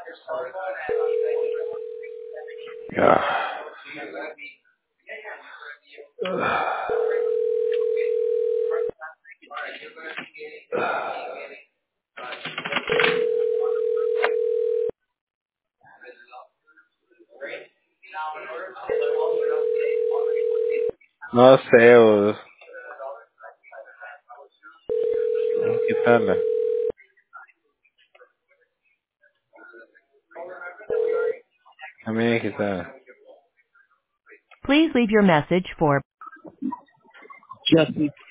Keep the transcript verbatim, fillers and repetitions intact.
Ah. No sé, vos. Quitarla. A mí hay que quitarla. Please leave your message for Jesse